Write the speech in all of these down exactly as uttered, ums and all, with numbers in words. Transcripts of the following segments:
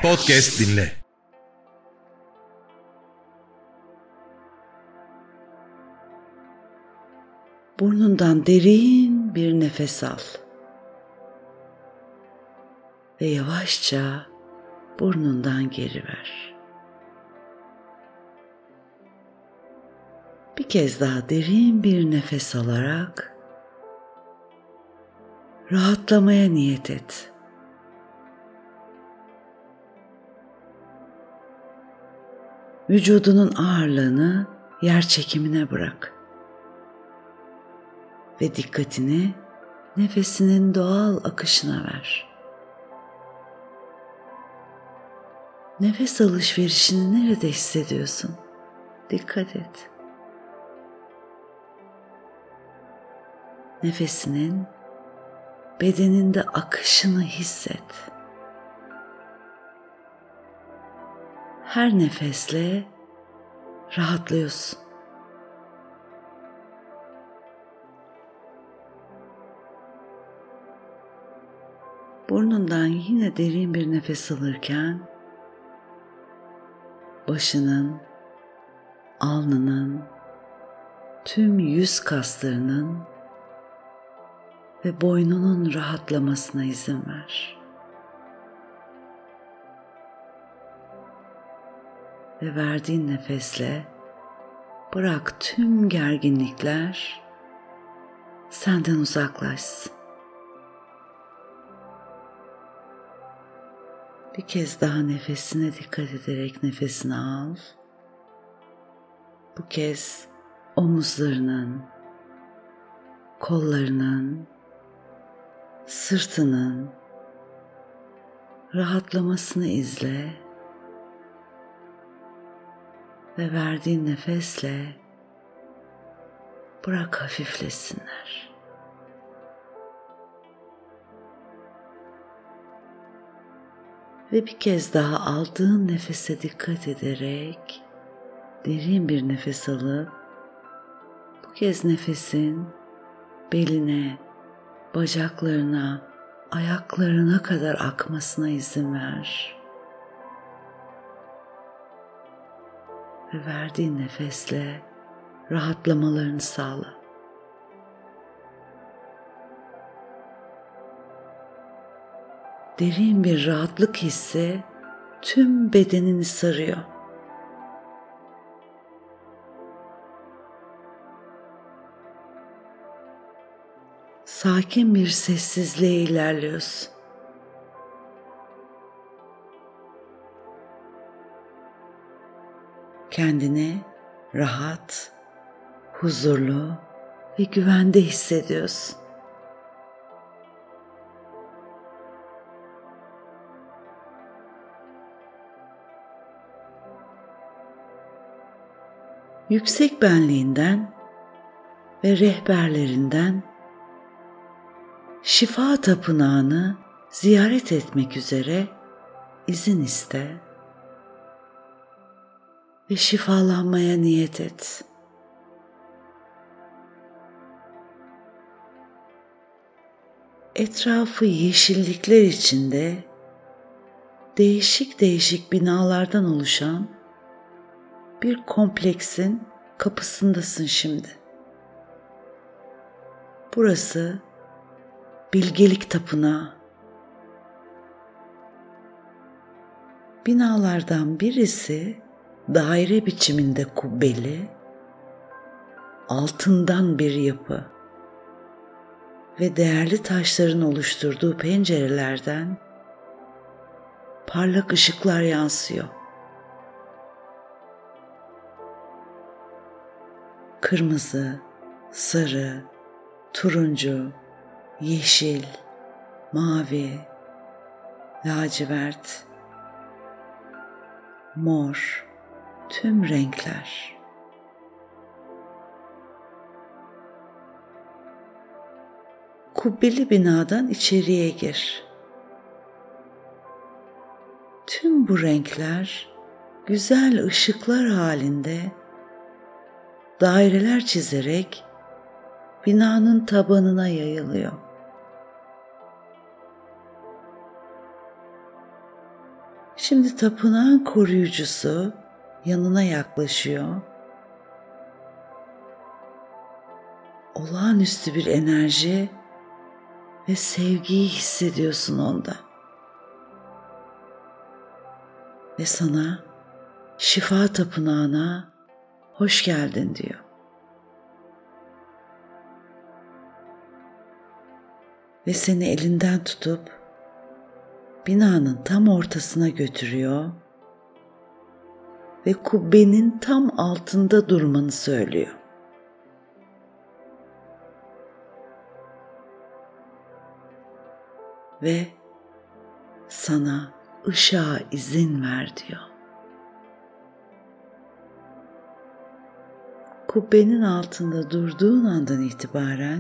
Podcast dinle. Burnundan derin bir nefes al. Ve yavaşça burnundan geri ver. Bir kez daha derin bir nefes alarak rahatlamaya niyet et. Vücudunun ağırlığını yer çekimine bırak. Ve dikkatini nefesinin doğal akışına ver. Nefes alışverişini nerede hissediyorsun? Dikkat et. Nefesinin bedeninde akışını hisset. Her nefesle rahatlıyorsun. Burnundan yine derin bir nefes alırken başının, alnının, tüm yüz kaslarının ve boynunun rahatlamasına izin ver. Ve verdiğin nefesle bırak tüm gerginlikler senden uzaklaşsın. Bir kez daha nefesine dikkat ederek nefesini al. Bu kez omuzlarının, kollarının, sırtının rahatlamasını izle ve verdiğin nefesle bırak hafiflesinler. Ve bir kez daha aldığın nefese dikkat ederek derin bir nefes alıp bu kez nefesin beline, bacaklarına, ayaklarına kadar akmasına izin ver. Ve verdiğin nefesle rahatlamalarını sağla. Derin bir rahatlık hissi tüm bedenini sarıyor. Sakin bir sessizliğe ilerliyorsun. Kendini rahat, huzurlu ve güvende hissediyorsun. Yüksek benliğinden ve rehberlerinden şifa tapınağını ziyaret etmek üzere izin iste ve şifalanmaya niyet et. Etrafı yeşillikler içinde değişik değişik binalardan oluşan bir kompleksin kapısındasın şimdi. Burası Bilgelik Tapınağı. Binalardan birisi daire biçiminde kubbeli, altından bir yapı ve değerli taşların oluşturduğu pencerelerden parlak ışıklar yansıyor. Kırmızı, sarı, turuncu, yeşil, mavi, lacivert, mor, tüm renkler. Kubbeli binadan içeriye gir. Tüm bu renkler güzel ışıklar halinde daireler çizerek binanın tabanına yayılıyor. Şimdi tapınağın koruyucusu yanına yaklaşıyor. Olağanüstü bir enerji ve sevgiyi hissediyorsun onda. Ve sana şifa tapınağına hoş geldin diyor. Ve seni elinden tutup binanın tam ortasına götürüyor ve kubbenin tam altında durmanı söylüyor. Ve sana ışığa izin ver diyor. Kubbenin altında durduğun andan itibaren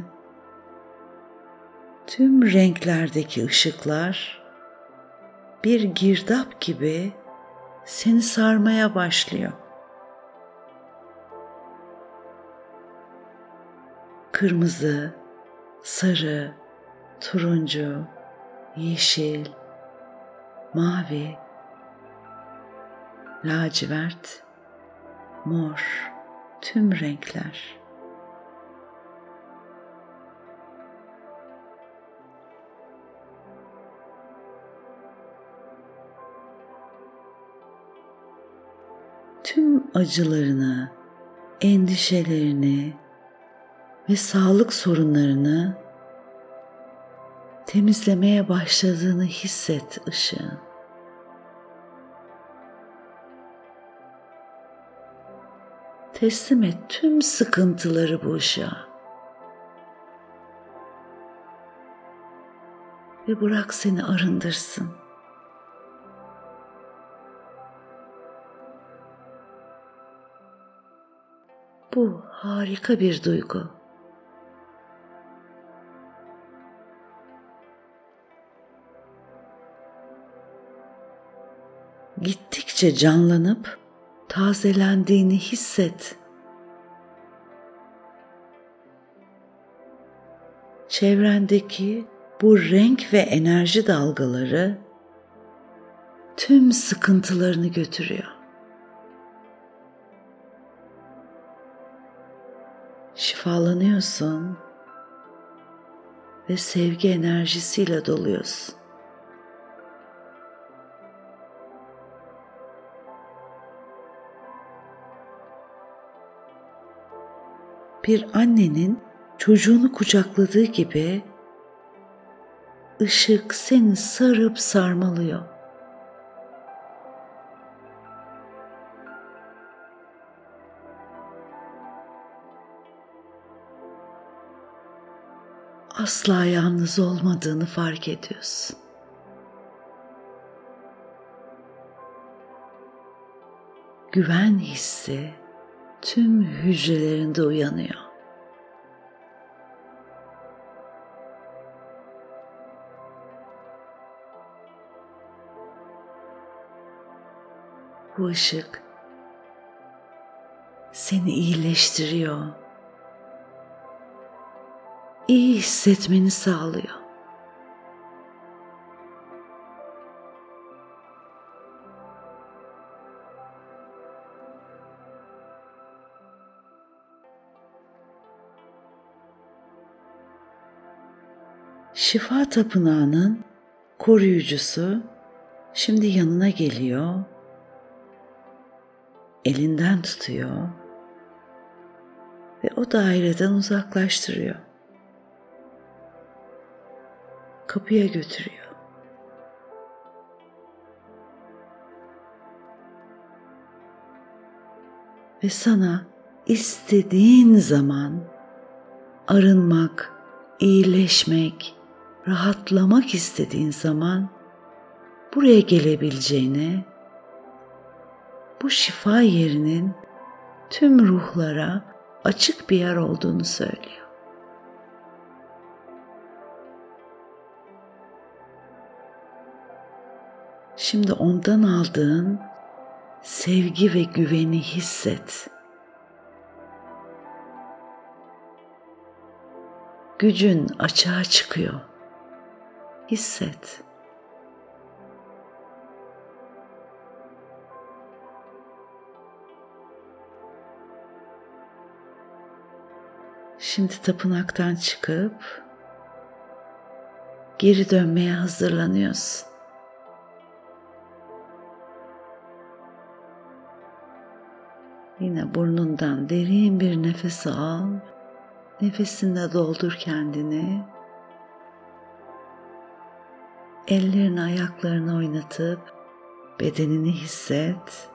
tüm renklerdeki ışıklar bir girdap gibi seni sarmaya başlıyor. Kırmızı, sarı, turuncu, yeşil, mavi, lacivert, mor, tüm renkler. Tüm acılarını, endişelerini ve sağlık sorunlarını temizlemeye başladığını hisset ışığın. Teslim et tüm sıkıntıları bu ışığa. Ve bırak seni arındırsın. Bu harika bir duygu. Gittikçe canlanıp tazelendiğini hisset. Çevrendeki bu renk ve enerji dalgaları tüm sıkıntılarını götürüyor. Şifalanıyorsun ve sevgi enerjisiyle doluyorsun. Bir annenin çocuğunu kucakladığı gibi ışık seni sarıp sarmalıyor. Asla yalnız olmadığını fark ediyorsun. Güven hissi tüm hücrelerinde uyanıyor. Bu ışık seni iyileştiriyor. İyi hissetmeni sağlıyor. Şifa tapınağının koruyucusu şimdi yanına geliyor, elinden tutuyor ve o daireden uzaklaştırıyor. Kapıya götürüyor. Ve sana istediğin zaman arınmak, iyileşmek, rahatlamak istediğin zaman buraya gelebileceğini, bu şifa yerinin tüm ruhlara açık bir yer olduğunu söylüyor. Şimdi ondan aldığın sevgi ve güveni hisset. Gücün açığa çıkıyor. Hisset. Şimdi tapınaktan çıkıp geri dönmeye hazırlanıyorsun. Yine burnundan derin bir nefes al. Nefesinle doldur kendini. Ellerini ayaklarını oynatıp bedenini hisset.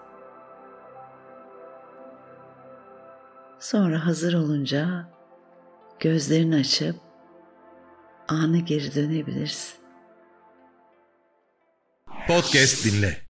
Sonra hazır olunca gözlerini açıp ana geri dönebilirsin. Podcast dinle.